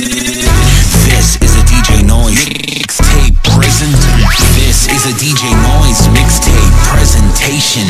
This is a DJ Noise mixtape present. This is a DJ Noise mixtape presentation.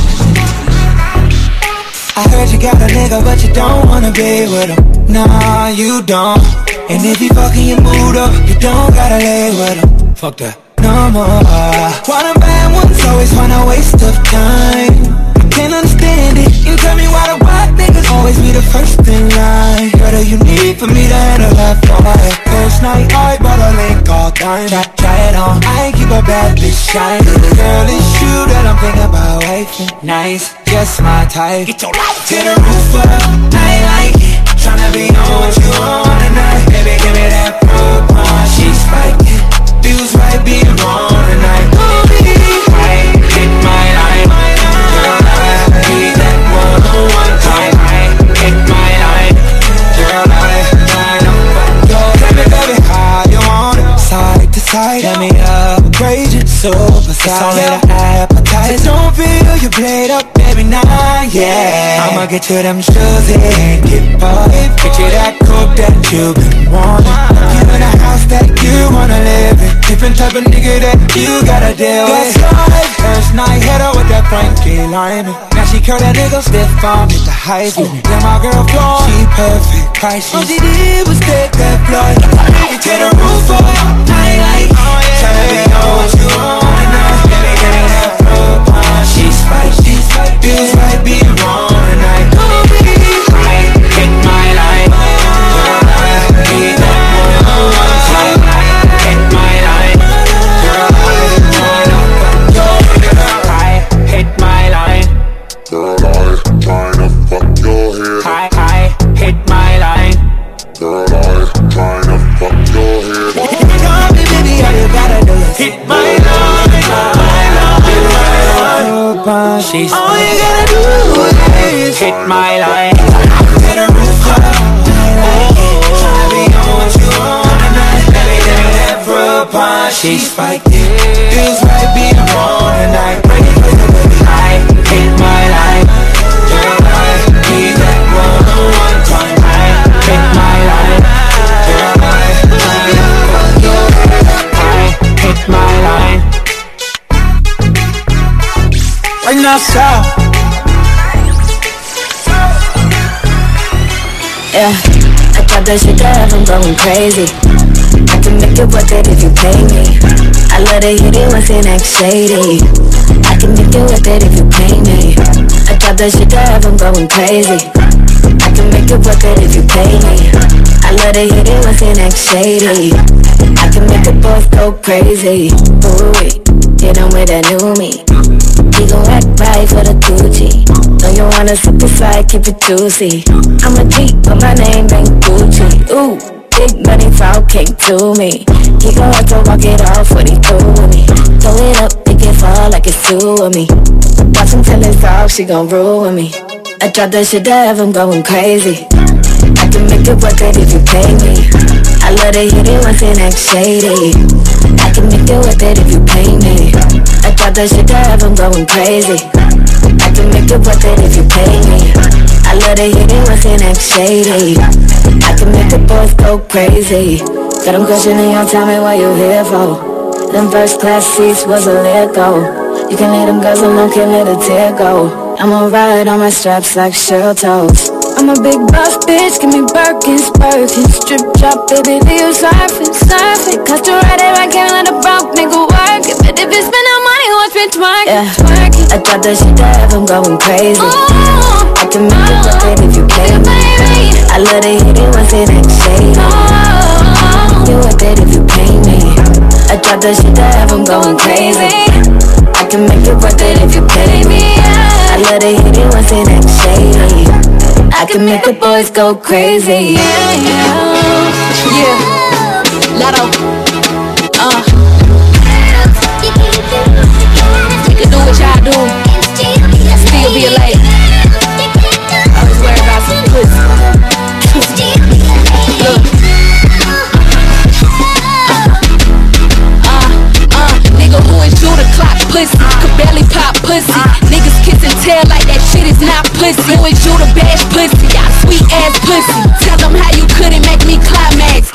I heard you got a nigga, but you don't wanna be with him. Nah, you don't. And if he fucking your mood up, you don't gotta lay with him. Fuck that. No more. Why them bad ones always find a waste of time? I can't understand it. You tell me why the white niggas always be the first in line. Girl, do you need for me to handle that boy? First night, I bought a link all time. Try it on. I ain't keep a bad bitch shiny. Girl, it's you that I'm thinking about wifing. Nice, just my type. Get your life to the roof up. I ain't like it. Tryna be on what you want tonight. Baby, give me that propane. She's spiking. Feels right being wrong tonight. I hit my line. Girl, I need that one-on-one time. I hit my line. Girl, I line up. Yo, tell me, baby, how you want it? Side to side, let me upgrade you. Super size, only the appetite. So don't feel you played up, baby, nah, yeah. I'ma get you them shoes and get bought. Get you that coupe that you've been wanting. You in a house that you wanna live in. Different type of nigga that you gotta deal with. First night, hit her with that Frankie Lyman. Now she curl that nigga stiff on with the hype. Yeah, my girl floor, she perfect, priceless. All she did was take that flight. To the roof up, I ain't like tryna be on what you want tonight. Baby, give me that propane. She's spicy, feels right being wrong tonight. I hit my line. Girl, I need that one-on-one time. I hit my line. Girl, I line up. I hit my line. Girl, I tryna fuck your head. I hit my line. Girl, I tryna fuck your head. Call me, baby, all you gotta do is hit my line. She's all you gotta do is hit my line. Hit her roof up. Tryna be on what you want tonight. Baby, give me that propane. She's spiked it. Feels right being wrong tonight. I hit my line. Girl, I need that one-on-one time. I hit my line. Girl, I hit my line. Right now, south. Yeah, I thought that shit up, I'm going crazy. I can make it worth it if you pay me. I love to hit it once it acts shady. I can make it worth it if you pay me. I thought that shit up, I'm going crazy. I can make it worth it if you pay me. I love to hit it once it acts shady. I can make the boys go crazy. Ooh, hit him with that new me. He gon' act right for the Gucci. Know you wanna super slide, keep it juicy. I'm a G, but my name ain't Gucci. Ooh, big money foul came to me. He gon' have to walk it off what he through with me. Throw it up, make it fall like it's two of me. Watch him till it's off, she gon' ruin me. I drop that shit up, I'm going crazy. I can make it worth it if you pay me. I love to hit it once it acts shady. I can make it worth it if you pay me. I drop that shit up, I'm going crazy. I can make it worth it if you pay me. I love to hit it once it acts shady. I can make the boys go crazy. Got them questioning your time and what you here for. Them first class seats was a let go. You can leave them girls alone, can't let a tear go. I'ma ride on my straps like Cheryl toes. I'm a big boss bitch, give me Birkins, Birkins. Strip drop, baby, do you surfing, surfing. Cost to ride it, I can't let a broke nigga work it. But if you spend no money, watch me twerking, twerking. I thought that shit up, I'm going crazy. I can make it worth it if you pay me. I love to hit it once it ain't shady. You worth it if you pay me. I thought that shit up, I'm going crazy. I can make it worth it if you pay me. I love to hit it once it ain't shady. I can make the boys go crazy. Yeah, Lotto. You can do what y'all do, still be a lady. Always worry about some pussy. Look. Nigga who is you the clock pussy, could barely pop pussy. Niggas kiss and tell like that shit is not pussy. Who is you the bash pussy, y'all sweet ass pussy. Tell them how you couldn't make me climax.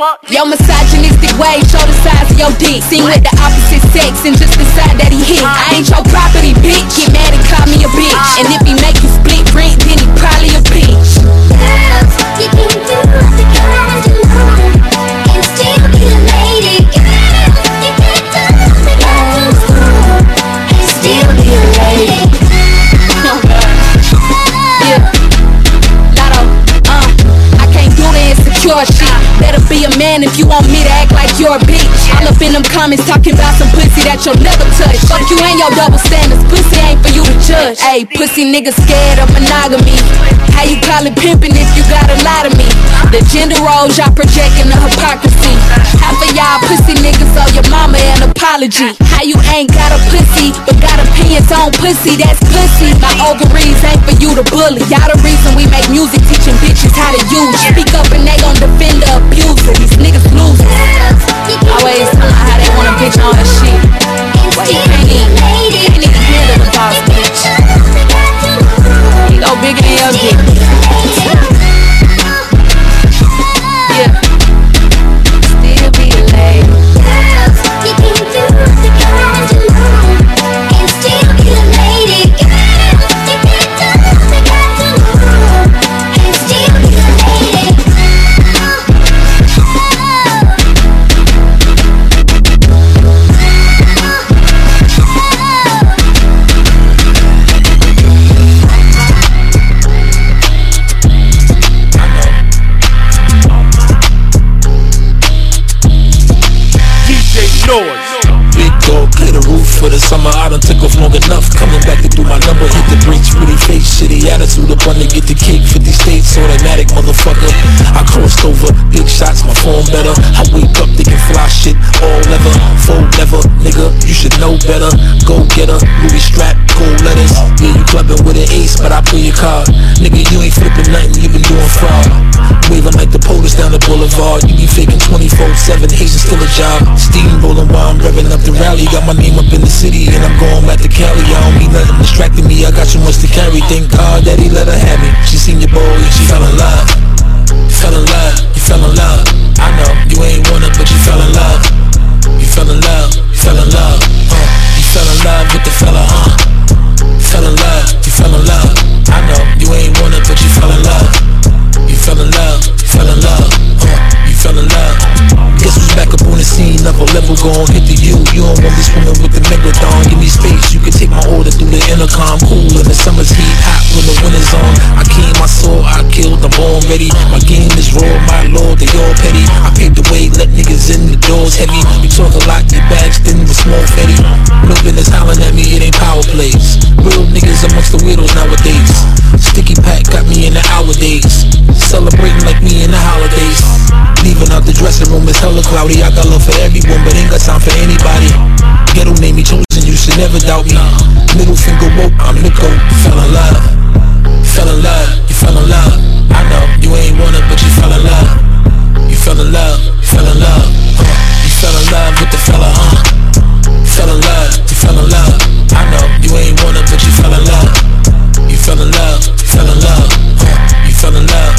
fuck? Your misogynistic ways show the size of your dick. Sing with the opposite sex and just decide that he hit. I ain't your property, bitch. Get mad and call me a bitch. And if he make you split rent, then he probably a bitch. Girls, you can do what the guys do and still be a lady. Girls, you can do what the guys do and still be a lady. Yeah, Lotto, I can't do the insecure shit. Better be a man if you want me to act like you're a bitch. All up in them comments talking about some pussy that you'll never touch. Fuck you and your double standards, pussy ain't for you to judge. Ayy, pussy niggas scared of monogamy. How you call it pimping if you gotta lie to me? The gender roles y'all projecting the hypocrisy. Half of y'all pussy niggas owe your mama an apology. How you ain't got a pussy but got opinions on pussy? That's pussy. My ovaries ain't for you to bully. Y'all the reason we make music teaching bitches how to use. Speak up and they gon' defend the abuser. These niggas losers. Always tell me how they want a bitch on her shit. Wait, you can't even handle the boss bitch. You go bigger than your dick. Yeah. Still be a lady. Girls, you can do what the guys do and still be a lady. Girls, you can do what the guys do and still be a lady. Big dog, clear the roof for the summer. I done took off long enough. Coming back to do my number, hit the brakes, pretty face, shitty attitude up on to get the cake. 50 states, automatic, motherfucker. I crossed over, big shots, my form better. I wake up thinking fly shit, all leather, full leather, nigga. You should know better. Go get her, Louis strap, gold letters. Yeah, you clubbing with an ace, but I pull your card. Nigga, you ain't flipping nothing, you been doing fraud. Waving like the police down the boulevard. You be faking 24/7, Haitian still a job. Steamrolling while I'm revving up the rally. Got my name up in the city and I'm going back to Cali. I don't need nothing distracting me, I got too much to carry. Thank God that he let her have me. She seen your boy and she fell in love. Fell in love, you fell in love. I know, you ain't want it but you fell in love. You fell in love, you fell in love. You fell in love with the fella, Fell in love, you fell in love. I know, you ain't want it but you fell in love. You fell in love, you fell in love, you fell in love. Guess who's back up on the scene, level gon' hit the you. You don't want me swimming with the megalodon. Give me space, you can take my order through the intercom. Cool in the summer's heat, hot when the winter's on. I came, I saw, I killed, I'm born ready. My game is raw, my lord, they all petty. I paved the way, let niggas in, the doors heavy. You talk a lot, your bags thin with small fetty. No business hollering at me, it ain't power plays. Real niggas amongst the weirdos nowadays. Sticky pack got me in the hour days. Celebrating like me in the holidays. Leaving out the dressing room, it's hella cloudy. I got love for everyone, but ain't got time for anybody. Ghetto name me chosen, you should never doubt me. Middle finger woke, I'm Nico. Fell in love, fell in love, you fell in love. I know, you ain't want it, but you fell in love. You fell in love, you fell in love. You fell in love with the fella, Fell in love, you fell in love. I know, you ain't want it, but you fell in love. You fell in love, you fell in love. You fell in love.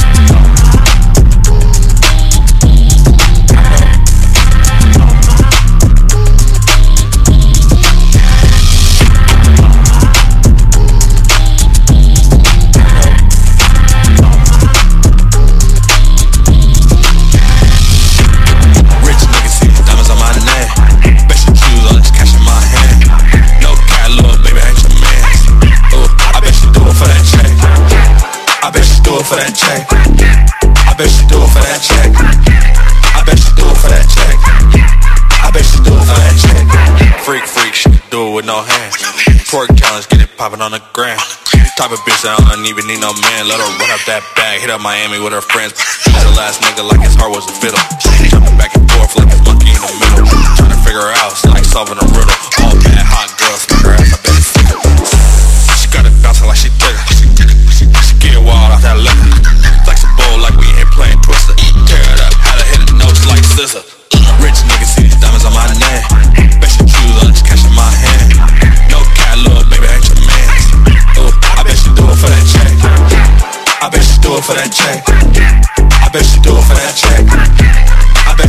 For that check, I bet she do it for that check. I bet she do it for that check. I bet she do it for that check. Freak, she can do it with no hands. Twerk challenge, get it poppin' on the gram. Type of bitch that I don't even need no man. Let her run up that bag, hit up Miami with her friends. Had a last nigga like his heart was a fiddle. Jumping back and forth like a monkey in the middle. Trying to figure her out, it's like solving a riddle. All bad, hot girls, smack her ass, I bet it's fickle. She got it bouncing like she did it. She get wild off that liquor. Flex a bowl like we ain't playing Twister. Tear it up, had to hit the notes like scissor. Rich niggas see these diamonds on my neck. Bet you choose on this cash in my hand. No cat, little baby, ain't your man. Ooh, I bet you do it for that check. I bet you do it for that check. I bet you do it for that check. I bet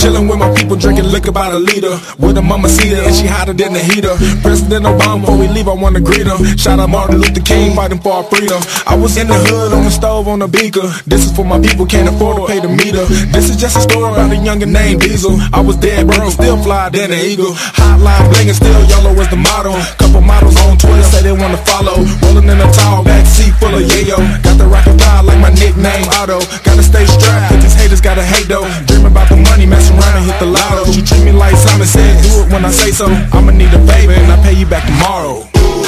Chillin' with my people, drinking liquor by the liter. With a mamacita, and she hotter than the heater. President Obama, before we leave, I wanna greet him. Shout out Martin Luther King, fighting for our freedom. I was in the hood, on the stove, on the beaker. This is for my people, can't afford to pay the meter. This is just a story about a youngin' named Diesel. I was dead broke, still fly than an eagle. Hotline blingin', still yellow was the motto. Couple models on Twitter say they wanna follow. Rollin' in a tall backseat full of yayo. Got the rocket vibe like my nickname Otto. Gotta stay strapped, cause these haters gotta hate though. Dream about the money, mess around and hit the lotto. She treat me like Simon said, do it when I say so. I'ma need a favor and I pay you back tomorrow.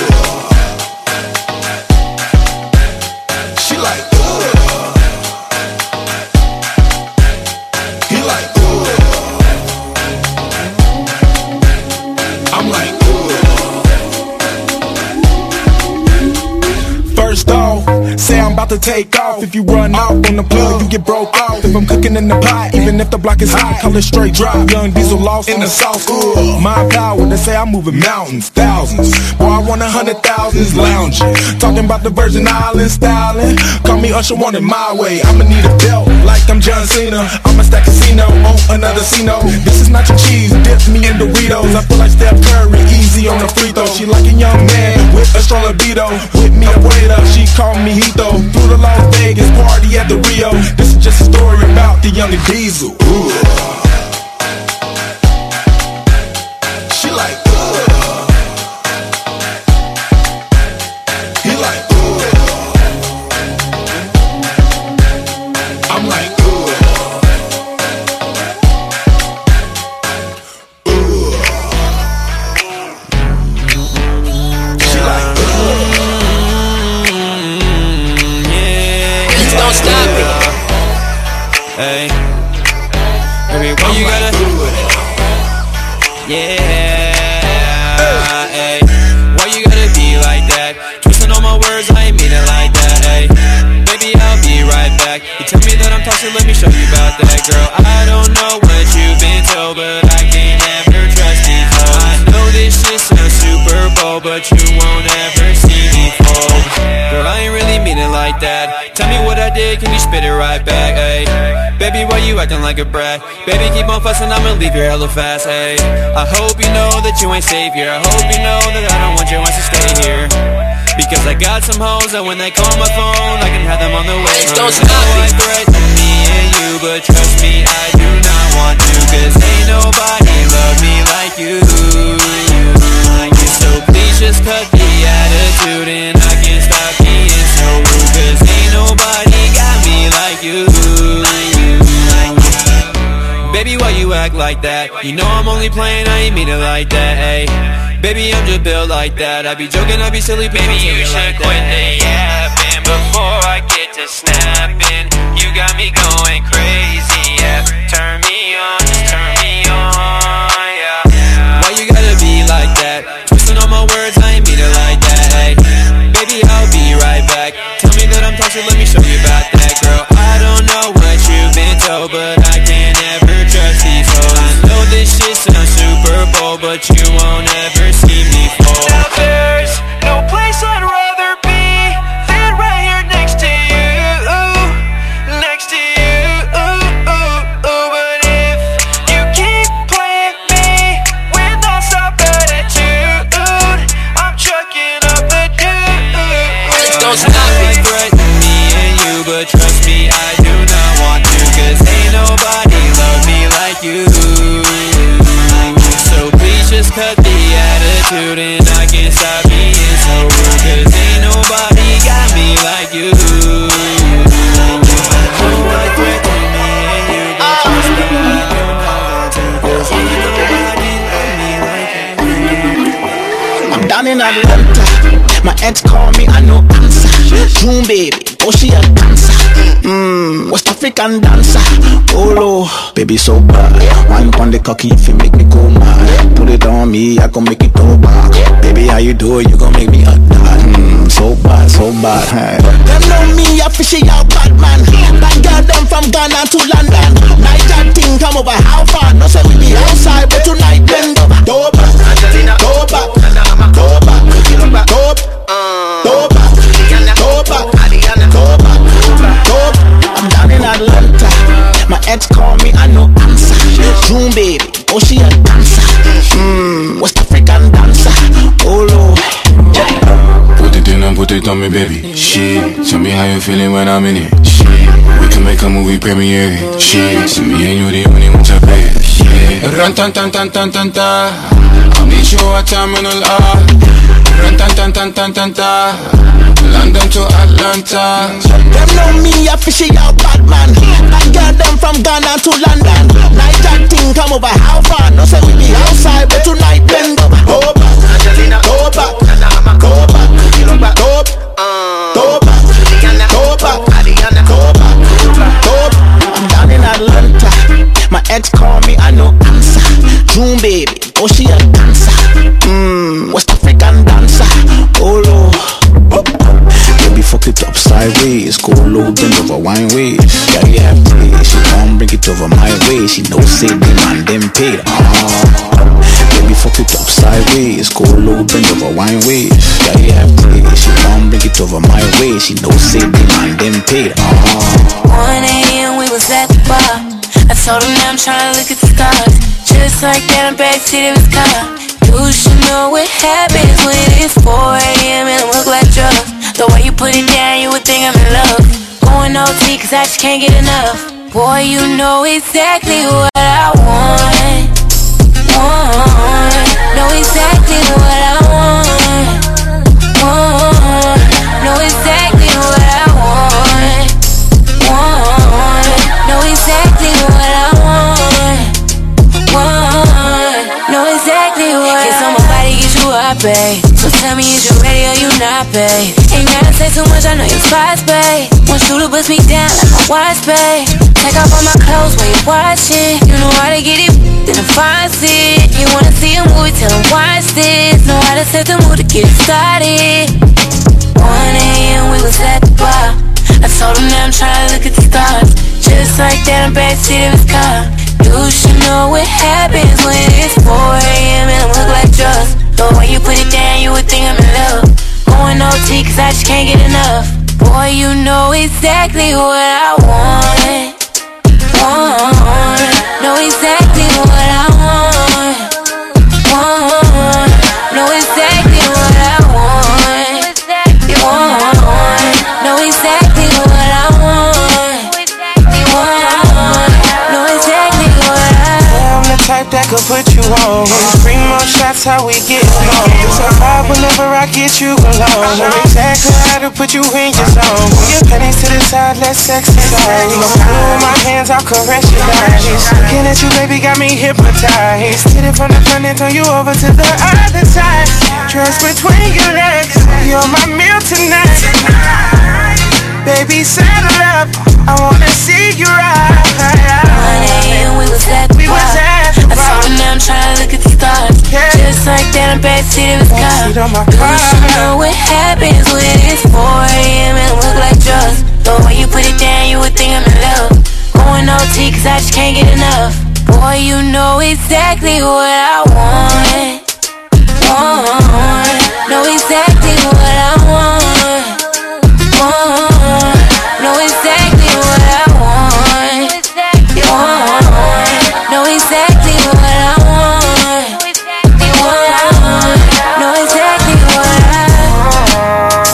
She like, he like, I'm like, first off, say I'm about to take off. If you run off on the plug, you get broke off. If I'm cooking in the pot, even if the block is hot, call it straight drop. Young Diesel lost in the sauce. My power, they say I'm moving mountains, thousands. Boy, I want 100,000s lounging. Talking about the Virgin Islands styling. Call me Usher, want it my way. I'ma need a belt like I'm John Cena. I'ma stack casino on another casino. This is not your cheese, dip me in Doritos. I feel like Steph Curry, easy on the free throw. She like a young man with a strong libido. With me a waiter, she called me Hito. Through the Las Vegas party at the Rio. This is just a story about the young Diesel. Ooh. She like, he like, I'm like, she like, yeah. Don't stop me. Hey, baby, why you gotta do it? Yeah, hey, why you gotta be like that? Twisting all my words, I ain't mean it like that. Hey, baby, I'll be right back. You tell me that I'm toxic, let me show you about that, girl. I don't know what you've been told, but I can't ever trust these hoes. I know this shit sounds Super Bowl, but you won't ever see me fold. Girl, I ain't really mean it like that. Tell me what I did, can you spit it right back? Hey, baby, why you acting like a brat? Baby, keep on fussing, I'ma leave your hella fast. Hey, I hope you know that you ain't safe here. I hope you know that I don't want your ass to stay here. Because I got some hoes that when they call my phone, I can have them on the way. Don't stop me. I threaten me and you, but trust me, I do not want to. Cause ain't nobody love me like you. So please just cut the attitude and I can't stop being so rude. Cause ain't nobody got me like you. Baby, why you act like that? You know I'm only playing, I ain't mean it like that, ayy. Baby, I'm just built like that. I be joking, I be silly, baby, you should like quit the yapping before I get to snapping. You got me going crazy, yeah. Turn me on, just turn me on, yeah. Why you gotta be like that? Twisting all my words, I ain't mean it like that, ayy. Baby, I'll be right back. Tell me that I'm toxic, let me show you about that, girl. I don't know what you've been told, but I can't ever trust these hoes. I know this shit sounds Super Bowl, but you won't ever see me fold. Now there's no place I'd rather be than right here next to you, next to you. But if you keep playing me with non-stop attitude, I'm chucking up the dude. Don't stop me. Threaten me and you, but trust me, I do not want to. Cause ain't nobody love me like you. So please just cut the attitude and I can't stop being so rude. Cause ain't nobody got me like you. I'm down in Atlanta. My ex call me, I no answer. June baby, oh she a dancer. West African dancer. Oh Lord, baby so bad. Wine on the cocky if you make me go mad. Put it on me, I gon' make it go back. Baby, how you do it? You gon' make me a dad. So bad, so bad. Hey. Them know me, I fishy out Batman. Bad girl them from Ghana to London. Night that thing come over how far? No say we be outside, but tonight bend over. Go back, go back, go back, go back, go back, go back, go back, go back. I'm down in Atlanta. My ex call me, I no answer. June baby, oh she a dancer. West African dancer. Oh Lord. Put it in and put it on me, baby. Shit, tell me how you feeling when I'm in it. Shit, we can make a movie premiere. Shit, see me and you the only one to pay. Yeah. Run tan tan tan tan tan ta. I'm the show a terminal R. Run tan tan tan tan tan ta. London to Atlanta. Them know me a fishy out bad man. I got them from Ghana to London. Night that thing come over how far? No say we be outside, but tonight bend over. Go back, go back, go back, go back, go back, go back, go back, go back. I'm down in Atlanta. My ex call me, I no answer. June baby, oh she a dancer. West African dancer. Oh Lord. Baby, fuck it up sideways. Go low, bend over wine ways. Yeah, you have taste. She can't bring it over my way. She know say the man them paid. Baby, fuck it up sideways. Go low, bend over wine ways. Yeah, you have taste. She can't bring it over my way. She know say the man them paid. 1 a.m. we was at the bar. I told him now I'm tryna look at the stars. Just like that, I'm backseat of his car. You should know what happens when it's 4 a.m. and I look like drugs. The way you put it down, you would think I'm in love. Going OT cause I just can't get enough. Boy, you know exactly what I want. Know exactly what I want. Know exactly what I want. Know exactly what I want. Know exactly what I want. Can somebody get you up, babe? So tell me, is you ready or you not, babe? Ain't gotta say too much, I know your spots, babe. Want you to bust me down like my watch, babe. Take off all my clothes when you watching. You know how to get it, then I find it. You wanna see a movie, tell them watch this. Know how to set the mood to get it started. 1 a.m. we was at the bar. I told him now I'm tryna look at the stars. Just like that, I'm backseat of his car. You should know what happens when it's 4 a.m. and I look like drugs. The way you put it down, you would think I'm in love. Going OT cause I just can't get enough. Boy, you know exactly what I want. Know exactly what I want. Know exactly what I want. Know exactly what I want. Know exactly what I want. I'm the type that could put you on. Bring more shots, how we get along. It's a vibe whenever I get you alone. Know exactly how to put you in your zone. Move your panties to the side, let's exercise. No blue in my hands, I'll caress your eyes. Looking at you, baby, got me hypnotized. Hit it from the front and turn you over to the other side. Dress between your legs, you're my meal tonight. Baby, settle up, I wanna see you ride. 1 a.m. we was at the bar. I told him now I'm tryna look at the stars. Just like that, I'm backseat of his car. You should know what happens when it's 4 a.m. and I look like drugs. The way you put it down, you would think I'm in love. Going OT cause I just can't get enough. Boy, you know exactly what I want. Know exactly what I want. Know exactly what I want. Know exactly what I want. Know exactly what I want.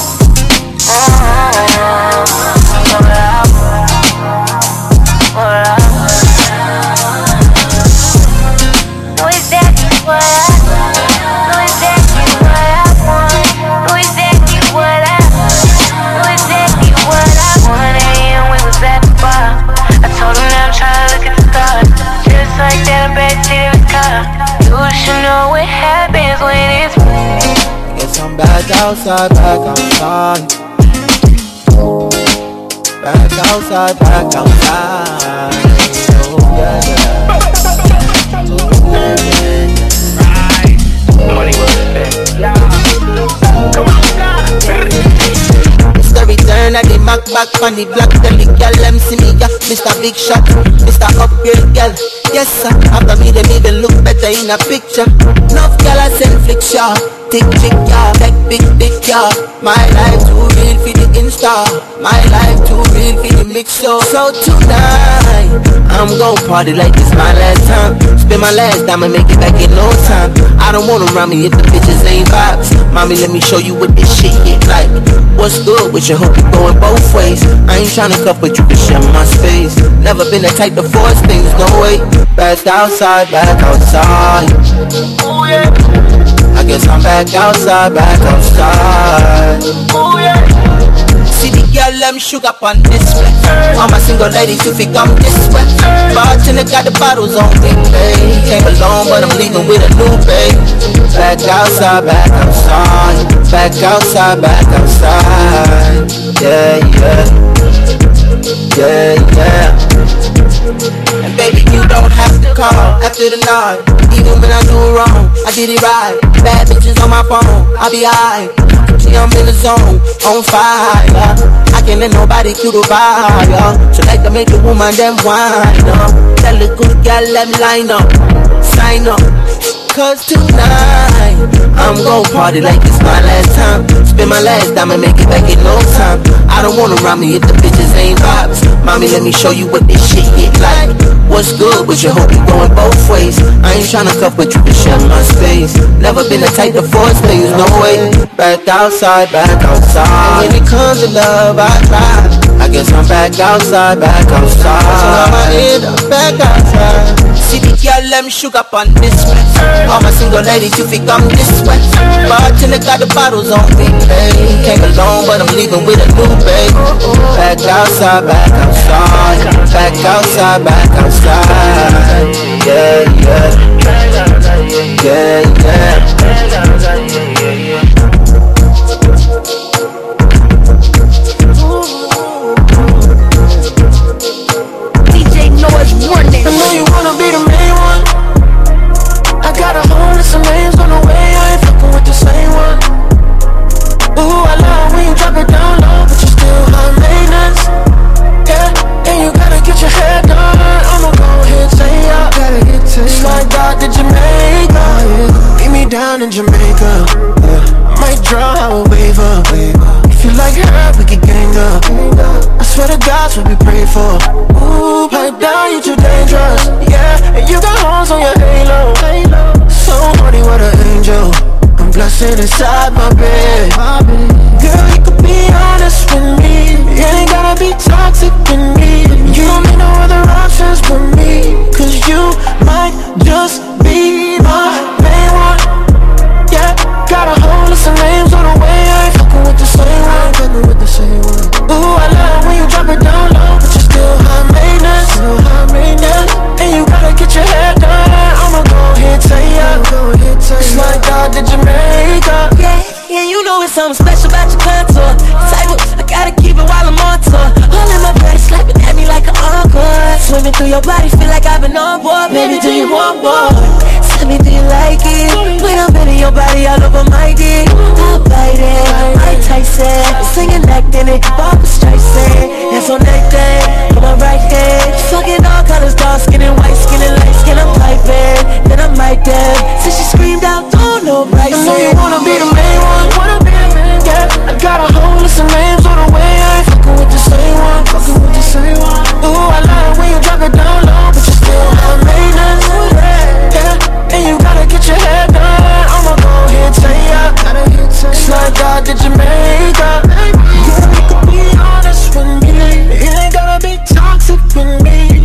Know exactly what I want. Know exactly what I want. Know exactly what I want. Know exactly what I want. 1 a.m. we was at the bar. I told him now I'm tryna look at the stars. Just like that, I'm backseat of his car. You should know what happens when it's. Yes, I'm back outside, back outside. Back outside, back outside. Oh, yeah, yeah. Oh, yeah, yeah. It's the return of the Mac back on the block. Tell the girl them see me, yeah. Mr. Big Shot, Mr. Upgrade girl. Yes sir, after me them even look better in a picture. Enough girl I send flick shot. Tick tick yeah, take big yeah. My life too real for the Insta. My life too real for the mix show. So tonight I'm gon' party like it's my last time. Spend my last dime and make it back in no time. I don't want around me if the bitches ain't vibes. Mommy, let me show you what this shit get like. What's good with you? Hope you going both ways. I ain't tryna cuff, but you can share my space. Never been the type to force things, no way. Back outside, back outside. Oh yeah. I guess I'm back outside, back outside. Oh yeah. See the girl, let me sugar up on this way. All my single ladies, you think I'm this way. Bartender got the bottles on me, babe. Came alone, but I'm leaving with a new babe. Back outside, back outside. Back outside, back outside. Yeah, yeah. Yeah, yeah. And baby, you don't have to call after the night. Even when I do wrong, I did it right. Bad bitches on my phone, I'll be high. See, I'm in the zone, on fire. I can't let nobody kill the fire. So like to make the woman them whine up. That little girl, let me line up, sign up. Cause tonight, I'm gon' party like it's my last time. Spend my last dime and make it back in no time. I don't wanna rob me if the bitches ain't vibes. Mommy, let me show you what this shit get like. What's good with you? Hope you going both ways. I ain't tryna cuff, but you can share my space. Never been the type to force things, no way. Back outside, back outside. And when it comes to love, I try. I guess I'm back outside, back outside. So I'ma end up back outside. See the girl, let me shoot up on this way. All my single ladies, you think I'm this way. Bartender got the bottles on me, babe. Came alone, but I'm leaving with a new babe. Back outside, back outside. Back outside, back outside. Yeah, yeah. Yeah, yeah. DJ Noise warning. I know you wanna be the main one. I got a whole list of names on the way. I ain't fucking with the same one. Ooh, I love when you drop it down low, but you still high maintenance. Yeah, and you gotta get your hair done. I'ma go ahead and say ya. Slide out to Jamaica. Meet me down in Jamaica. Might draw a waiver. If you like her, we can gang up. I swear to God, what we pray for. Ooh, pipe down, you too dangerous. Yeah, and you got horns on your halo. So horny, what an angel. I'm blushing inside my bed. Girl, you could be honest with me. You ain't gotta be toxic with me. You don't need no other options but me. Cause you might just be my main one. Yeah, got a whole list of names on the way. I ain't fucking with the same one. Ooh, I love when you drop it down low, but you still high maintenance. Yeah, and you gotta get your hair done. I'ma go ahead and tell ya. Slide out to Jamaica. Yeah, you know it's something special about your contour. Type of, I gotta keep it while I'm on tour. All in my body, slapping at me like an encore. Swimming through your body, feel like I've been on board. Baby, do you want more? Tell me, do you like it? When I'm in your body all over my dick, I'll bite it, Mike Tyson. Singing, acting it, Barbra Streisand. That's on that day, on my right hand. Fucking all colors, dark skin and white skin and light skin. I'm piping, then I'm right there. Since she screamed out, don't know right. I know you wanna be the main one. Yeah, I got a whole list of names on the way. I ain't fucking with the same one. Ooh, I love when you drop it down low, but you still high maintenance. Yeah, and you gotta get your hair done. I'ma go ahead and tell ya. Slide out to Jamaica. Girl, you could be honest with me. You ain't gotta be toxic with me.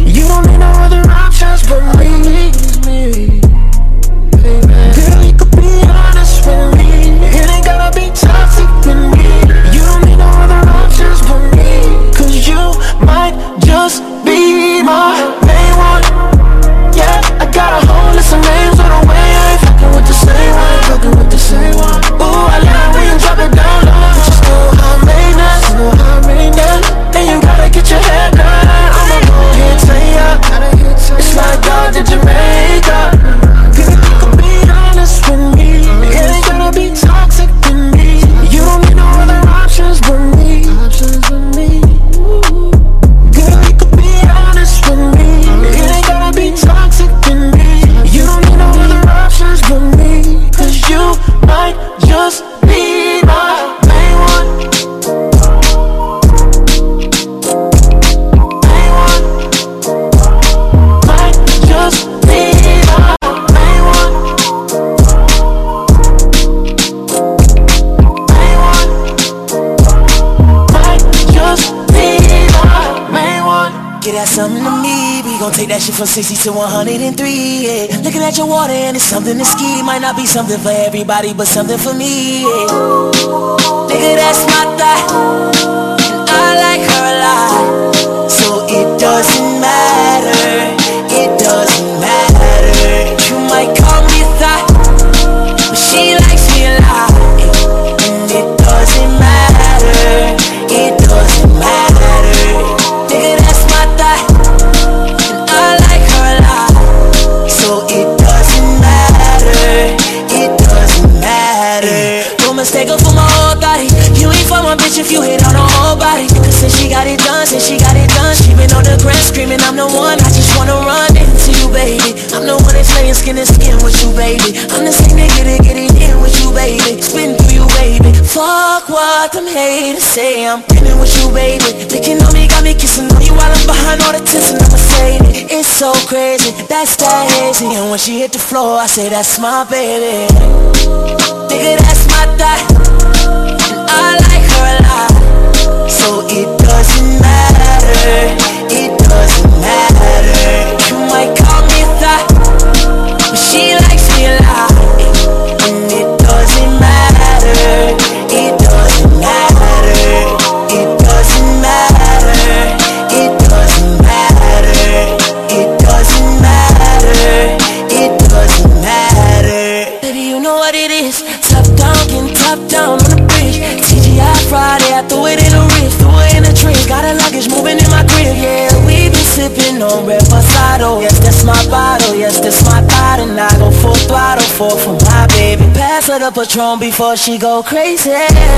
me. We gon' take that shit from 60 to 103, yeah. Looking at your water and it's something to ski. Might not be something for everybody, but something for me, yeah. Nigga, that's my thought, and I like her a lot. So it doesn't matter, it doesn't matter. You might call me a thought, but she likes me a lot. And it doesn't matter, it doesn't matter. Nigga, that's my thought, and I like her a lot. So it doesn't matter, it doesn't matter. Don't mistake her for my whole body. You ain't for my bitch if you hit on her whole body. Cause since she got it done, she been on the ground screaming, I'm the one. I just wanna run into you, baby. I'm the one that's laying skin to skin with you, baby. I'm the same nigga that get it in with you, baby. Spin through you, baby. Fuck what them haters say. I'm pinning with you, baby. Licking on me, got me kissing on you while I'm behind all the tents and I'ma say it. It's so crazy, that's that hazy. And when she hit the floor, I say that's my baby. Nigga, that's my thought, and I like her a lot. So it doesn't matter, it doesn't matter. You might call me a thought, but she likes me a lot. And it doesn't matter, it doesn't matter. It doesn't matter, it doesn't matter. It doesn't matter, it doesn't matter. Baby, you know what it is. Top down, getting top down on the bridge. TGI Friday, I threw it in a wrist, threw it in a drink. Got a luggage moving in my crib, yeah. We been sipping on Reposado. Yes, that's my bottle, yes, that's my thought. And I go full throttle for my baby. Pass her the Patron before she go crazy.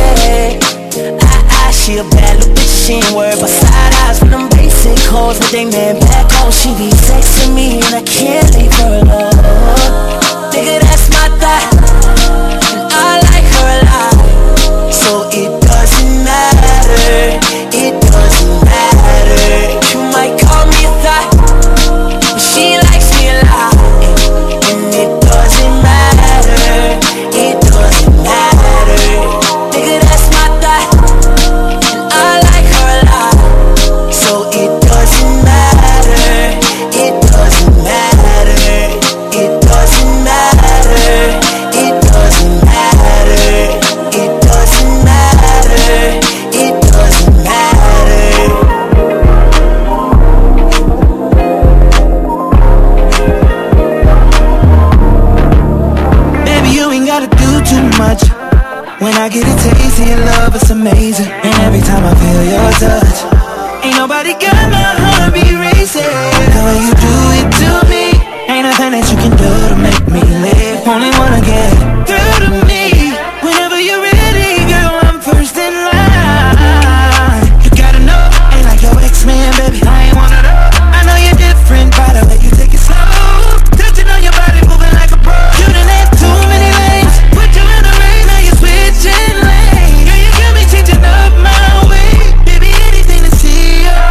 She a bad little bitch, she ain't worried about side eyes from them basic hoes with they man back home. She be texting me and I can't leave her alone. Nigga, that's my thought, and I like her a lot. So it doesn't matter, it doesn't matter. You might call me a thought, but she likes me a lot. And it doesn't matter, it doesn't matter. Nigga, that's my thought, and I like her a lot. So it doesn't matter, it doesn't matter. It doesn't matter, it doesn't matter. It doesn't matter, it doesn't matter. Baby, you ain't gotta do too much. When I get a taste of your love, it's amazing. And every time I feel your touch, ain't nobody got my heartbeat racing. The way you do it to me, ain't nothing that you can do to make me live. Only wanna get through to me. Whenever you're ready, girl, I'm first in line. You gotta know, ain't like your ex-man, baby, I ain't one of those. I know you're different by the way you take it slow. Touching on your body, moving like a pro. You done had too many lanes, put you in a race, now you're switching lanes. Girl, you got me changing up my way. Baby, anything to see you.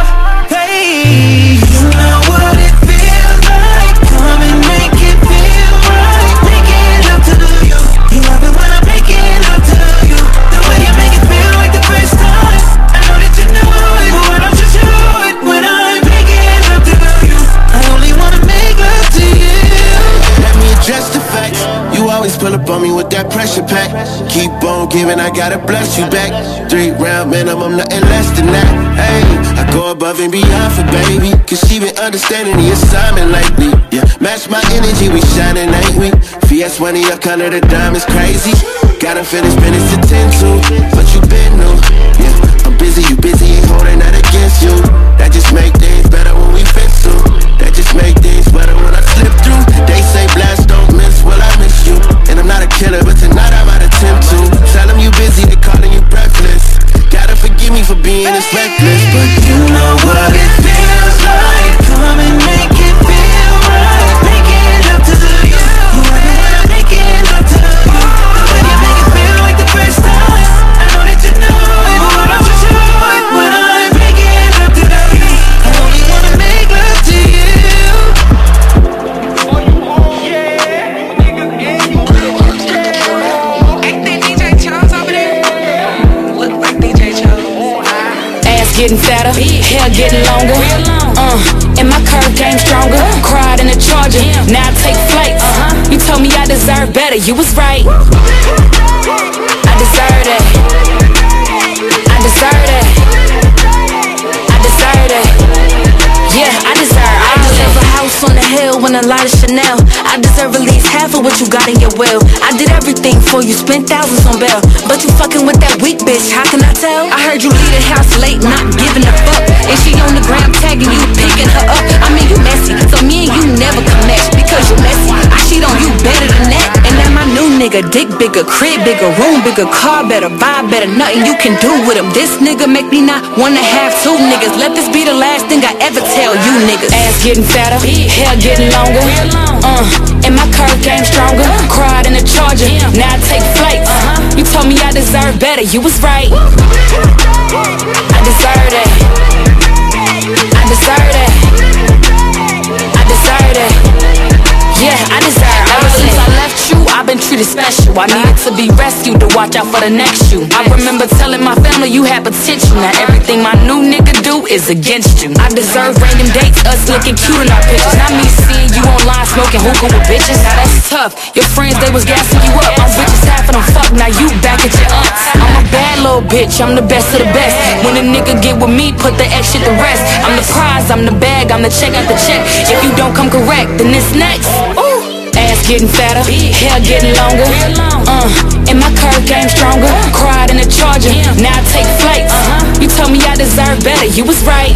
Hey, you know what it feels like. Come and make it feel right. Making love to you. You love it when I'm making love to you. The way you make it feel like the first time. I know that you know it, but why don't you show it when I'm making love to you? I only wanna make love to you. Let me address the facts. You always pull up on me with that pressure pack. Keep on giving, I gotta bless you back. 3 round minimum, nothing less than that. Hey, I go above and beyond for baby, cause she been understanding the assignment lately. Yeah, match my energy, we shining, ain't we? VS money up, color the diamonds crazy. Gotta finish minutes to 10 to, but you been new. Yeah, I'm busy, you busy, ain't holding that against you. That just make things better when we fit through. That just make things better when I slip through. They say blast don't miss, well I miss you. And I'm not a killer, but tonight I might attempt to. Tell them you busy, they calling you breathless. Gotta forgive me for being this reckless, but you know what it feels like. Come and make it feel right. Making love to you. You love it when I'm making love to you. The way you make it feel like the first time. I know that you know it, but why don't you show it when I'm making love to you? I only wanna make love to you. Getting fatter, hair getting longer. In my deserve better, you was right. I deserve it. I deserve it. I deserve it. Yeah, I deserve a house on the hill and a lot of Chanel. I deserve at least half of what you got in your will. I did everything for you, spent thousands on bail, but you fucking with that weak bitch, how can I tell? I heard you leave the house late, not giving a fuck, and she on the gram tagging you, picking her up. I mean, you messy, so me and you never connect, because you messy, I cheat on you better than that. And now my new nigga, dick bigger, crib bigger, room bigger, car better, vibe better, nothing you can do with him. This nigga make me not wanna have two niggas. Let this be the last thing I ever tell you niggas. Ass getting fatter, hair getting longer, and my curve game stronger. Cried in the Charger, now I take flights. You told me I deserve better, you was right. I deserve it. I deserve it. I deserve it. Yeah, I deserve it. Ever since I left you, I've been treated special. I needed to be rescued to watch out for the next you. I remember telling my family you had potential. Now everything my new nigga do is against you. I deserve random dates, us looking cute in our pictures. Not me seeing you online smoking hookah with bitches. Now that's tough. Your friends, they was gassing you up. My bitches half of them fuck, now you back at your aunts. I'm a bad little bitch, I'm the best of the best. When a nigga get with me, put the X shit to rest. I'm the prize, I'm the bag, I'm the check out the check. If you don't come correct, then it's next. Ooh. Ass getting fatter, hair getting longer, and my curve game stronger. Cried in the Charger, now I take flights. You told me I deserve better, you was right.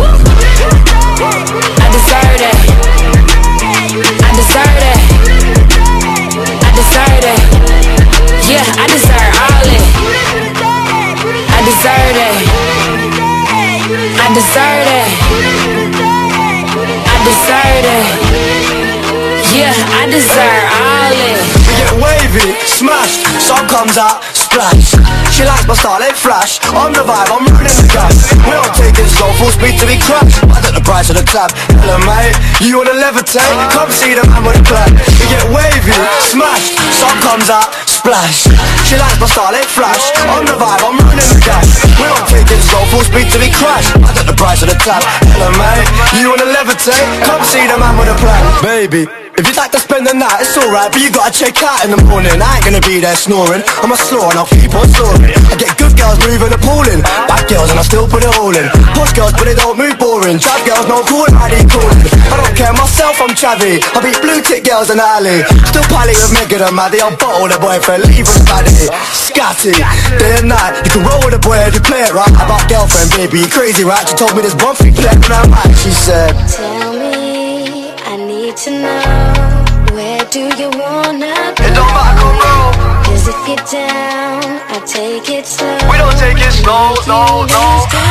I deserve it. I deserve it. I deserve it. Yeah, I deserve all it. I deserve it. I deserve it. I deserve it. Yeah, I deserve all it. We get wavy, smash, song comes out, splash. She likes my style, they flash. On the vibe, I'm running the gas. We don't take it slow, full speed till we crash. I took the price of the tab. Hello mate, you wanna levitate? Come see the man with the plan. We get wavy, smash, song comes out, splash. She likes my style, they flash. On the vibe, I'm running the gas. We don't take it slow, full speed till we crash. I took the price of the tab. Hello mate, you wanna levitate? Come see the man with the plan. Baby, if you'd like to spend the night, it's alright, but you gotta check out in the morning. I ain't gonna be there snoring, I'm a snore and I'll keep on snoring. I get good girls moving appalling, bad girls and I still put it all in. Posh girls but they don't move boring, trap girls no cool and ID calling. I don't care myself, I'm chavvy, I beat blue tick girls in the alley. Still pilot with Megan and Maddie, I'll bottle the boyfriend, leave him baddy. Scatty, day and night, you can roll with a boy if you play it right. About girlfriend, baby, you crazy right? She told me this one thing left when I'm right, she said, tell me, I need to know, where do you wanna go? It don't matter, come roll. Cause if you're down, I take it slow. We don't take it slow, no, no.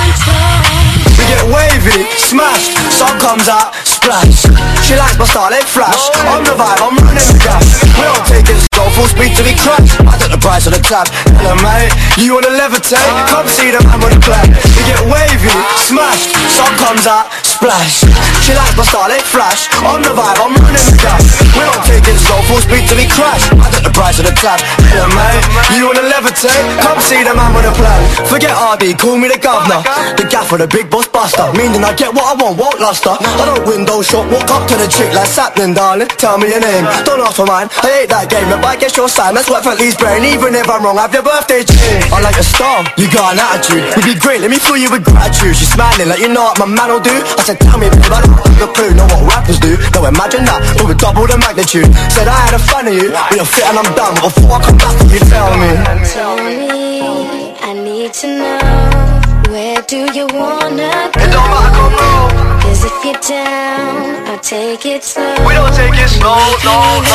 We get wavy, smash, song comes out, splash. She likes my style, they flash. On the vibe, I'm running the gas. We don't take it slow, full speed till we crash. I took the price of the tab. Hello mate, you wanna levitate? Come see the man with the plan. We get wavy, smash, song comes out, splash. She likes my style, they flash. On the vibe, I'm running the gas. We don't take it slow, full speed till we crash. I took the price of the tab. Hello mate, you wanna levitate? Come see the man with a plan. Forget RD, call me the governor, the gaffer, the big boss buster. Meaning I get what I want, won't luster. I don't window shop, walk up to the chick like Sapling, darling. Tell me your name, don't ask for mine. I hate that game, but I guess your sign. That's what Fat Lee's brain. Even if I'm wrong, have your birthday tune. I like a star, you got an attitude. We'd be great, let me fill you with gratitude. She's smiling like you know what my man will do. I said tell me babe, I don't have a clue. Know what rappers do, no imagine that, but with double the magnitude. Said I had a fan of you, but you're fit and I'm done. But before I come back, you tell me. Tell me, I need to know, where do you wanna go? It don't matter, come roll. Cause if you're down, I'll take it slow. We don't take it slow, no, no.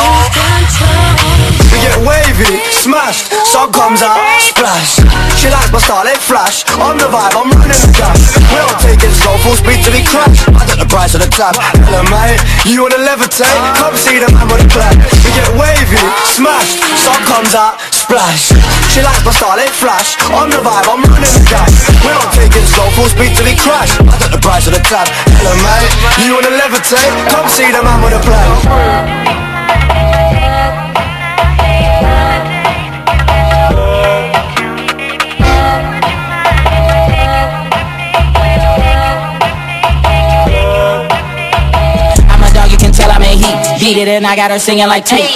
We get wavy, smash, song comes out, splash. She likes my style, they flash. On the vibe, I'm running the gas. We don't take it slow, full speed till we crash. I took the price of the tab. Hello mate, you wanna levitate? Come see the man with the plan. We get wavy, smash, song comes out, splash. She likes my style, they flash. On the vibe, I'm running the gas. We don't take it slow, full speed till we crash. I took the price of the tab. Hello mate, you wanna levitate? Come see the man with the plan. Beat it and I got her singing like Tate. I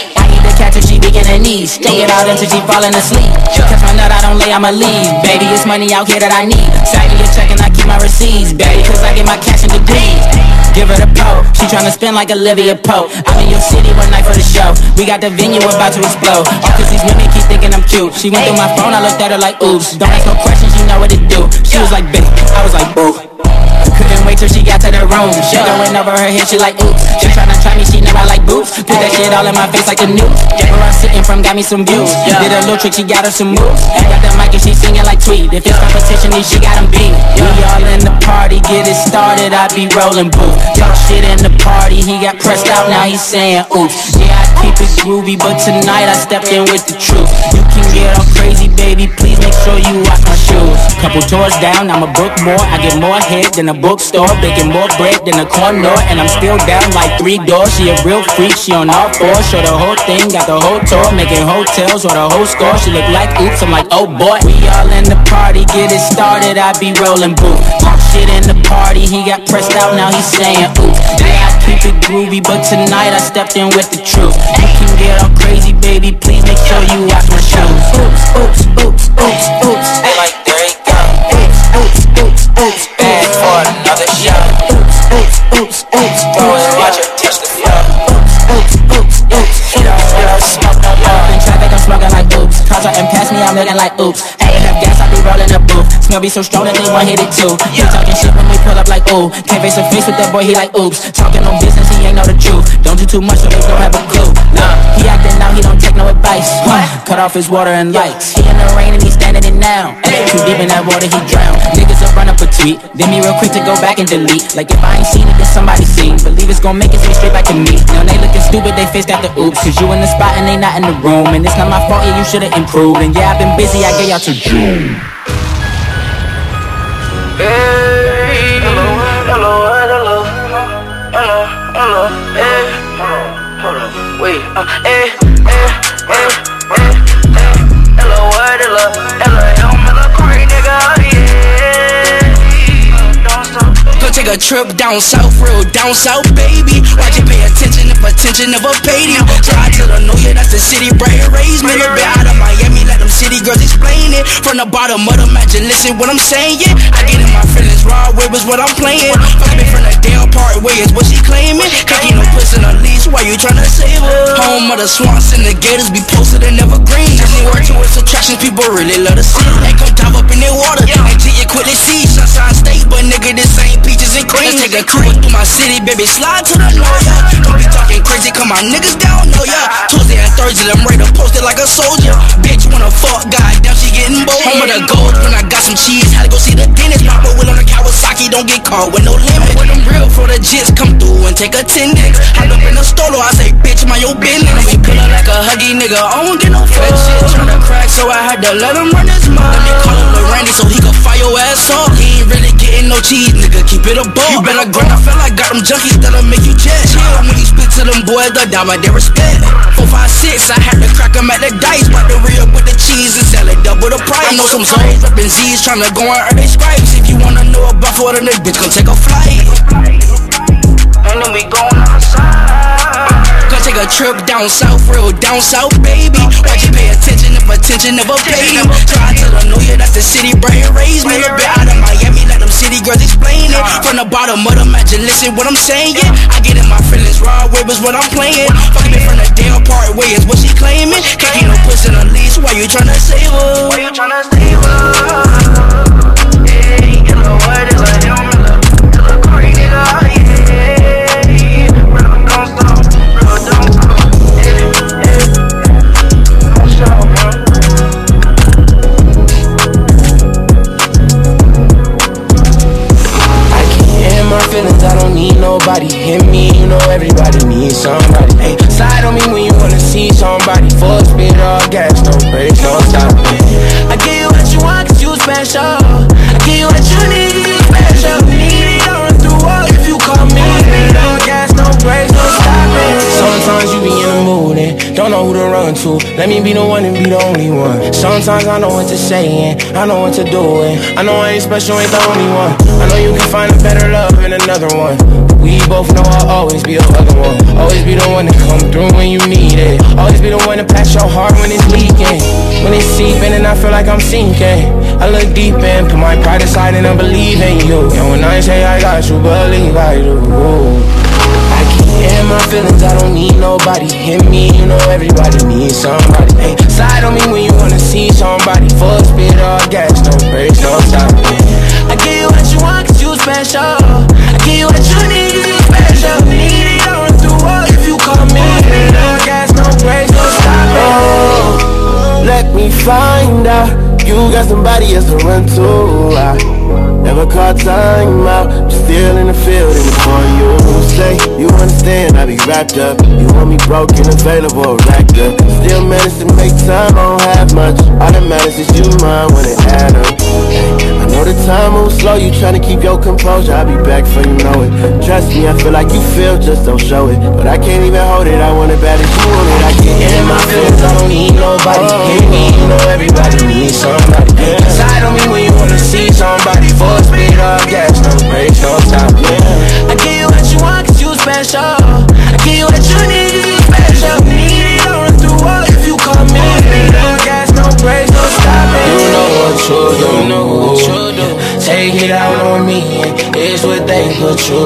need to catch her, she begin her knees. Stroke it out until she falling asleep. Catch my nut, I don't lay, I'ma leave. Baby, it's money out here that I need. Side me a check and I keep my receipts, baby, cause I get my cash in degrees. Give her the po, she tryna spin like Olivia Pope. I'm in your city one night for the show. We got the venue about to explode. All cause these women keep thinking I'm cute. She went through my phone, I looked at her like oops. Don't ask no questions, you know what to do. She was like bitch, I was like boo. Couldn't wait till she got to the room. Shit going over her head, she like oops. She tryna try me, she never like boots. Put that shit all in my face like the news. Where I'm sitting from got me some views. Did a little trick, she got her some moves. Got the mic and she singing like Tweet. If it's competition, then she got them beat. We all in the party, get it started, I be rolling boots. Talk shit in the party, he got pressed out, now he's saying oops. Yeah, I keep it groovy, but tonight I stepped in with the truth. You can get all crazy, baby, please make sure you wash my shoes. Couple tours down, I'ma book more. I get more head than a bookstore, baking more bread than a corner, and I'm still down like 3 doors. She a real freak, she on all fours. Show the whole thing, got the whole tour, making hotels or the whole score. She look like oops, I'm like oh boy. We all in the party, get it started, I be rolling boo. Talk shit in the party, he got pressed out, now he's saying oops. Yeah, I keep it groovy, but tonight I stepped in with the truth. You can get all crazy, baby, please make sure you wash my shoes. Oops, oops, oops, oops, oops. They like there you go. Oops, oops, oops, oops. Bad for another show. Oops, oops, oops, oops. Boys, watch her touch the floor. Oops, oops, oops, oops. She don't smoke no more. In traffic, I'm smoking like oops. Cars and pass me, I'm looking like oops. Hey, have gas, I be rolling the booth. Smell be so strong that they want hit it too. He talking shit when we pull up like ooh. Can't face to face with that boy, he like oops. Talking on business, he ain't know the truth. Don't do too much so they don't have a clue. Nah, he acting now, he don't take no advice. Cut off his water and lights. He in the rain and he standing it now. Too deep in that water, he drown. Niggas will run up a tweet, then me real quick to go back and delete. Like if I ain't seen it, then somebody seen. Believe it's gon' make it straight back to me. Now they looking stupid, they face got the oops. Cause you in the spot and they not in the room. And it's not my fault, yeah, you should've improved. And yeah, I've been busy, I gave y'all to June. Hey, hello, hello, hello, hello, hello, hey, hold on, wait, hey, hey, hey, hey, hey, hello, hello, hello, hello, Corey, nigga, yeah, don't stop. Go take a trip down south, real down south, baby. Watch you pay attention if attention never paid you. Try to the New York, that's the city, bright raised me. Little bit out of Miami, let them city girls explain it. From the bottom of the imagine, listen what I'm saying. I get in my feelings raw, where was what I'm playing. Fuck me from the Dale Park, where is what she claiming. Can't get no puss in the leash, why you tryna save her? Home of the swamps and the gators be posted and never green. Anywhere to its attractions, people really love to see. They come dive up in their water, until you quickly see Sunshine State, but nigga, this ain't peaches and cream. Let's take a cruise through my city, baby, slide to the north, yeah. Don't be talking crazy, come my niggas down, no, yeah. Tuesday and Thursday, I'm ready to post it like a soldier. Bitch wanna fuck, goddamn, she getting bold. Home of the gold, when I got some cheese, had to go see the dentist. Pop a wheel on a Kawasaki, don't get caught with no limit. When them real for the jits come through and take attendance. Hop up in the stolo, I say, bitch, mind your business. We pull up like a huggy nigga, I don't get no fuck. Shit tryna crack, so I had to let him run his mouth. Let me call him Lil Randy so he can fire your ass off. He ain't really getting no cheese, nigga, keep it a ball. You better grind, I feel like got them junkies that'll make you jet. Chill when you speak to them boys, the diamond, they respect. 4, 5, 6, I had to crack them at the dice. About to re-up with the cheese and sell it double the price. I know some souls reppin' Z's tryna go and earn they stripes. If you wanna know about for the bitch, come take a flight. And then we going outside. Gonna take a trip down south, real down south, baby. Watch you pay attention if attention never paid you. Try to the New York, that's the city, bright raised me. Little bit out of Miami, let them city girls explain it. From the bottom of the imagine, listen what I'm saying. I get in my feelings raw, where was what I'm playing. Fuck me from the Dale Park, where is what she claiming. Can't get no puss in the leash, why you tryna save her? Why you tryna save her? Hey, you know what is a helmet, little Corey nigga, yeah. Real don't stop, real don't stop. Don't stop, man. I can't in my feelings, I don't need nobody. Hit me, you know everybody needs somebody. Hey, slide on me when you wanna see somebody. Full speed, all gas, no brakes, no stop. I give you what you want, cause you special. I give you what you need, you special. Need it, I'll run through all if you call me. No gas, no brakes, no stopping. Sometimes you be in the mood and don't know who to run to. Let me be the one and be the only one. Sometimes I know what to say and I know what to do and I know I ain't special, ain't the only one. I know you can find a better love in another one. We both know I'll always be a fucking one. Always be the one to come through when you need it. Always be the one to patch your heart when it's leaking. When it's seeping and I feel like I'm sinking. I look deep in, put my pride aside and I believe in you. And when I say I got you, believe I do. I can't in my feelings, I don't need nobody. Hit me, you know everybody needs somebody. Hey, slide on me when you wanna see somebody. Full speed, all gas, no brakes, no stop. I give you what you want cause you special. I give you what you need cause you special. Need it, I'll run through all if you call me. No gas, no brakes, no stopping. Oh, let me find out you got somebody else to run to. I never caught time out, I'm still in the field and before you say you understand, I be wrapped up. You want me broken, available, racked up. Still managed to make time, I don't have much. All that matters is you mine when it add up. I know the time moves slow, you tryna keep your composure. I'll be back for you know it. Trust me, I feel like you feel, just don't show it. But I can't even hold it, I want it bad as you want it. I can't in my feelings, I don't need nobody. Hit me, you know everybody needs somebody. Side on me when you wanna see somebody. Full speed up, gas, no brakes, no stop. I give you what you want cause you special. I give you what you need cause you special. Need it, I'll run through all if you call me. No gas, no brakes, no stopping. You know what you do, you know what you do. Take it out on me, it's what they put you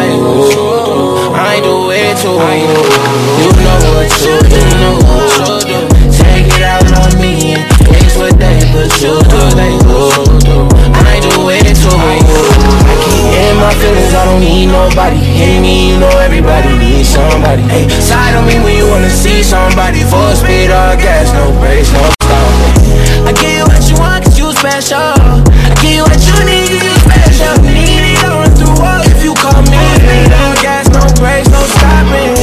do. I do it too. You know what you do, you know what you do. Take it out on me, it's what they put you do. I do it too. I keep in my feelings, I don't need nobody. Hit me, you know everybody needs somebody. Hey, side on me when you wanna see somebody. Full speed, all gas, no brakes, no stop. I give you what you want cause you special. I give you what you need cause you special. Need it, I'll run through all if you call me. No gas, no brakes, no stopping.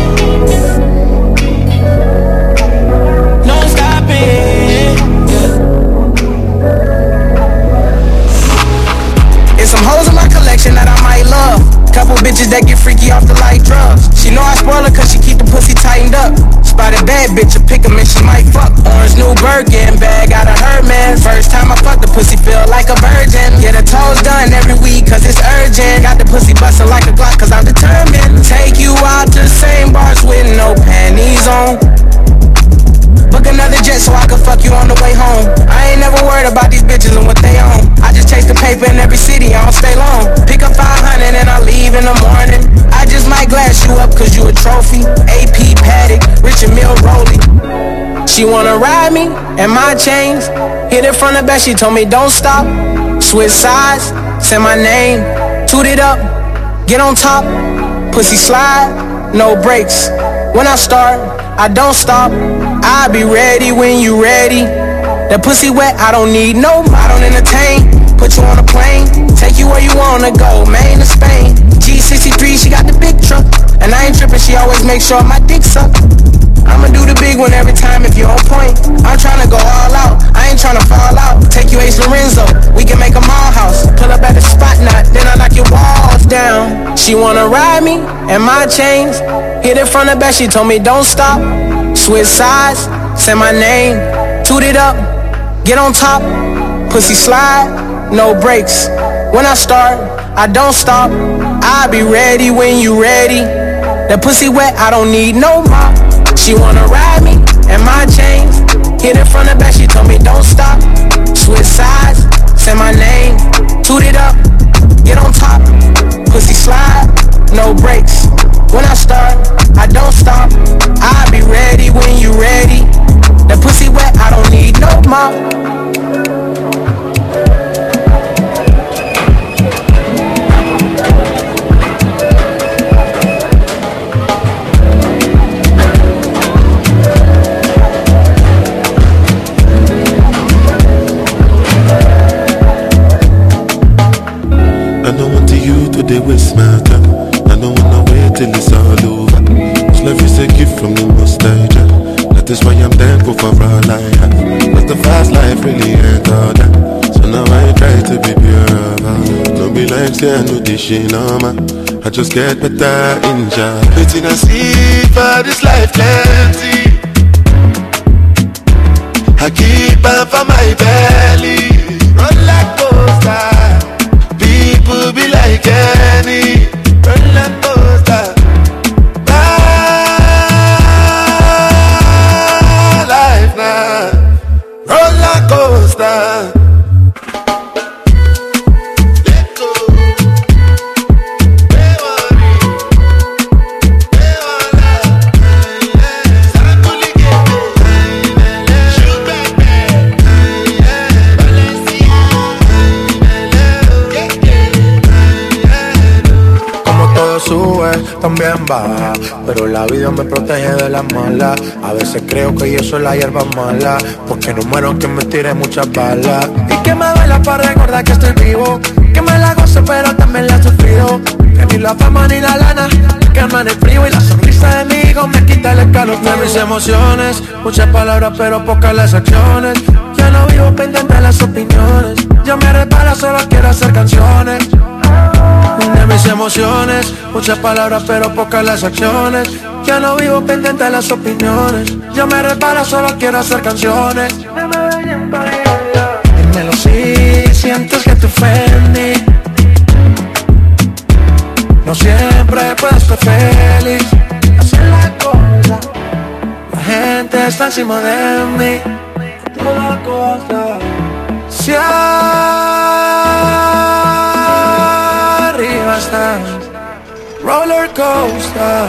No stopping. It's some hoes in my collection that I might love. Couple bitches that get freaky off the light drugs. She know I spoil her cause she keep the pussy tightened up. Spotted bad bitch, a pick 'em and she might fuck. Orange new Birkin bag out of her man. First time I fuck the pussy feel like a virgin. Get her toes done every week cause it's urgent. Got the pussy bustin' like a Glock cause I'm determined. Take you out to the same bars with no panties on. Book another jet so I can fuck you on the way home. I ain't never worried about these bitches and what they own. I just chase the paper in every city, I don't stay long. Pick up 500 and I leave in the morning. I just might glass you up cause you a trophy. AP Paddock, Richard Mill Rollie. She wanna ride me and my chains. Hit it from the back, she told me don't stop. Switch sides, say my name. Toot it up, get on top. Pussy slide, no brakes. When I start, I don't stop. I'll be ready when you ready. That pussy wet, I don't need no, I don't entertain. Put you on a plane, take you where you wanna go, Maine to Spain. G63, she got the big truck. And I ain't trippin', she always make sure my dick's up. I'ma do the big one every time if you're on point. I'm tryna go all out, I ain't tryna fall out. Take you Ace Lorenzo, we can make a mall house. Pull up at the spot knot, then I knock your walls down. She wanna ride me and my chains. Hit it from the back, she told me don't stop. Switch sides, say my name. Toot it up, get on top. Pussy slide, no brakes. When I start, I don't stop. I'll be ready when you ready. That pussy wet, I don't need no mop. She wanna ride me and my chains. Hit it from the back, she told me don't stop. Switch sides, say my name. Toot it up, get on top. Pussy slide, no brakes. When I start, I don't stop. I'll be ready when you ready. That pussy wet, I don't need no mop. I don't want to you to the waste my time. I don't wanna wait till it's all over. This life is a gift from the Most High. That is why I'm thankful for all I have. But the fast life really ain't all that. So now I try to be pure. Don't be like say I know this shit no man. I just get better in job. Waiting and see for this life plenty. I keep on for my belly. Run like coaster. People be like any. Run like también baja, pero la vida me protege de las malas. A veces creo que yo soy la hierba mala, porque no muero que me tire muchas balas. Y que me duela para recordar que estoy vivo, que me la gozo pero también la he sufrido. Que ni la fama ni la lana calman el frío, y la sonrisa de mi hijo me quita el escalofrío de mis emociones. Muchas palabras pero pocas las acciones. Ya no vivo pendiente de las opiniones. Ya me repara, solo quiero hacer canciones. De mis emociones, muchas palabras pero pocas las acciones. Ya no vivo pendiente de las opiniones. Ya me repara, solo quiero hacer canciones. Dímelo si sientes que te ofendí. No siempre puedes estar feliz. Hacer la cosa, la gente está encima de mí. Toda cosa, si arriba estás, roller coaster.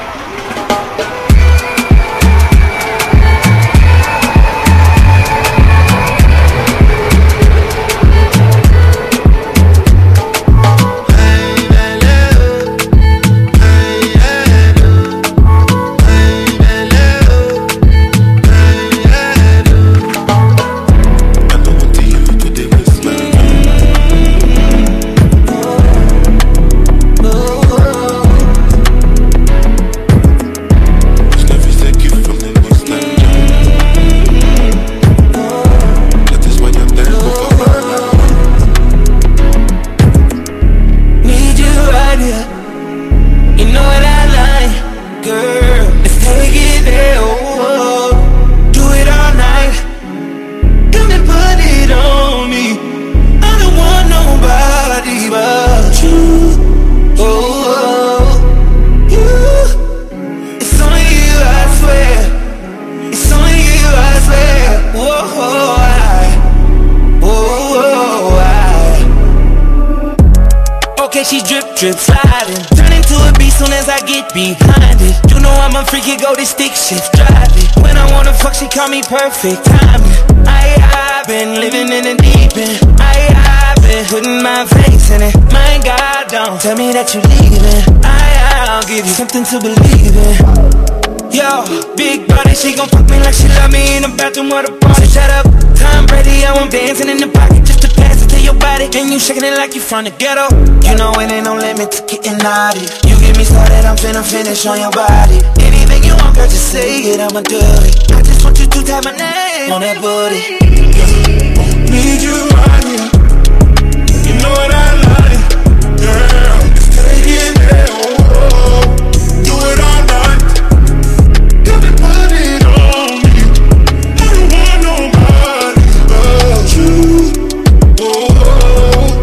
Drip sliding, turn into a beast soon as I get behind it. You know I'm a freaky, go to stick shift driving. When I wanna fuck, she call me perfect timing. I've been living in the deep end. I've been putting my face in it. My God, don't tell me that you're leaving. I'll give you something to believe in. Yo, big body, she gon' fuck me like she love me in the bathroom or the party. Shut up, Tom Brady, I want dancing in the pocket just to pass it to your body. And you shaking it like you from the ghetto. You know it ain't no limit to getting naughty. You get me started, I'm finna finish on your body. Anything you want, girl, just say it, I'ma do it. I just want you to type my name on that booty. Need you right here. You know what I like, girl. Just take it there, oh. Do it all night. Got me put it on me. I don't want nobody but you. Oh,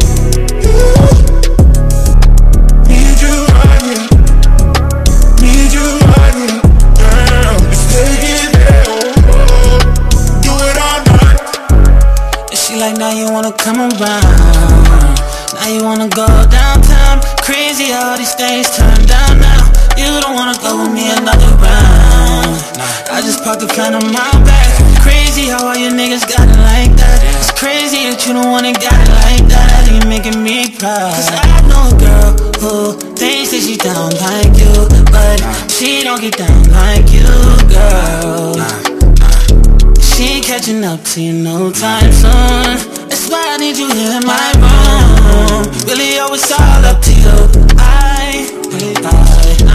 need you right here. Need you right here, girl. Just take it there, oh. Do it all night. And she like, now you wanna come around. Now you wanna go downtown. Crazy all these things turn down now. You don't wanna go with me another round. I just parked the plan on my back. Crazy how all you niggas got it like that. It's crazy that you don't wanna got it like that. You making me proud. Cause I know a girl who thinks that she down like you, but she don't get down like you, girl. She ain't catching up to you no time soon. That's why I need you here in my room. Really, oh, it's all up to you. I